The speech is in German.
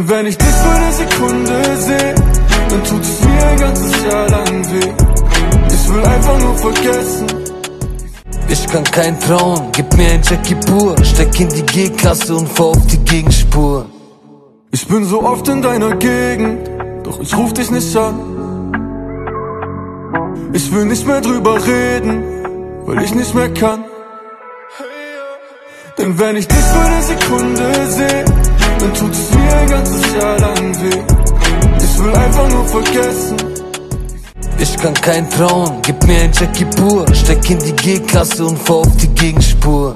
Denn wenn ich dich für eine Sekunde sehe, dann tut es mir ein ganzes Jahr lang weh. Ich will einfach nur vergessen. Ich kann kein trauen, gib mir ein Jackie pur. Steck in die G-Klasse und fahr auf die Gegenspur. Ich bin so oft in deiner Gegend, doch ich ruf dich nicht an. Ich will nicht mehr drüber reden, weil ich nicht mehr kann. Denn wenn ich dich für eine Sekunde sehe, dann tut es mir ein ganzes Jahr lang weh. Ich will einfach nur vergessen. Ich kann kein trauen, gib mir ein Jackie pur. Steck in die G-Klasse und fahr auf die Gegenspur.